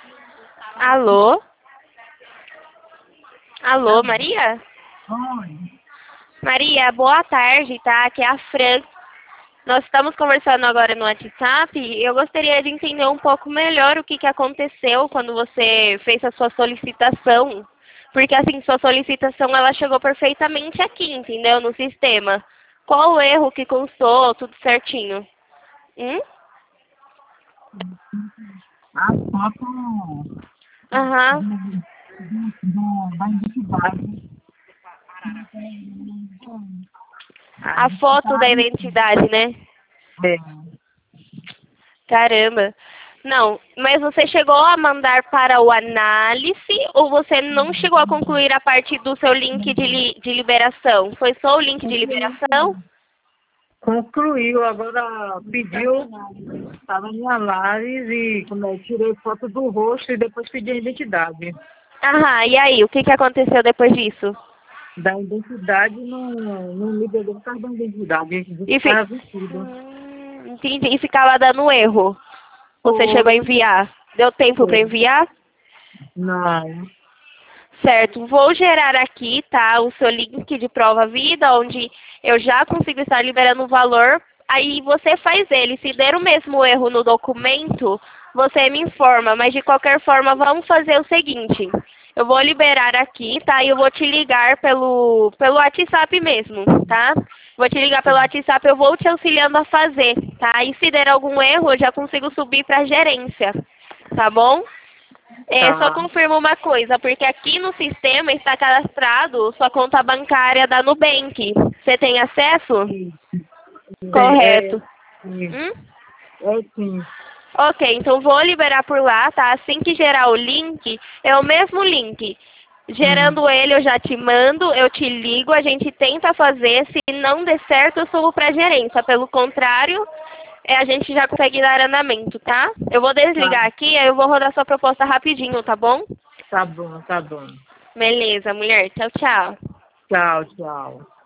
Alô? Alô, Maria? Oi. Maria, boa tarde, tá? Aqui é a Fran. Nós estamos conversando agora no WhatsApp e eu gostaria de entender um pouco melhor o que aconteceu quando você fez a sua solicitação. Porque, assim, sua solicitação, ela chegou perfeitamente aqui, entendeu? No sistema. Qual o erro que constou, tudo certinho? Hum? A foto Aham. da identidade. A A foto da identidade identidade, né? é, Caramba. Não, mas você chegou a mandar para o análise ou você não chegou a concluir a parte do seu link de liberação? Foi só o link de liberação? concluiu, agora pediu, estava em análise e quando eu tirei foto do rosto e depois pedi a identidade. Aham, e aí, o que aconteceu depois disso? Da identidade não liberou por causa da identidade, E fi... estava vencido. Entendi. E ficava dando erro. Você chegou a Foi, enviar. Deu tempo para foi. enviar? Não, Certo, vou gerar aqui, tá, o seu link de prova-vida, onde eu já consigo estar liberando o valor. Aí você faz ele. Se der o mesmo erro no documento, você me informa. Mas de qualquer forma, vamos fazer o seguinte. Eu vou liberar aqui, tá? E eu vou te ligar pelo WhatsApp mesmo, tá? Vou te ligar pelo WhatsApp, eu vou te auxiliando a fazer, tá? E se der algum erro, eu já consigo subir para a gerência, tá bom? Só tá. confirma uma coisa, porque aqui no sistema está cadastrado sua conta bancária da Nubank. Você tem acesso? É, Correto. sim, Hum? é sim. Ok, então vou liberar por lá, tá? Assim que gerar o link, é o mesmo link. Hum, Gerando ele, eu já te mando, eu te ligo, a gente tenta fazer. Se não der certo, eu subo para a gerência. Pelo contrário, a gente já consegue dar andamento, tá? Eu vou tá, desligar aqui, aí eu vou rodar sua proposta rapidinho, tá bom? tá bom, tá bom. Beleza, mulher. Tchau, tchau. Tchau, tchau.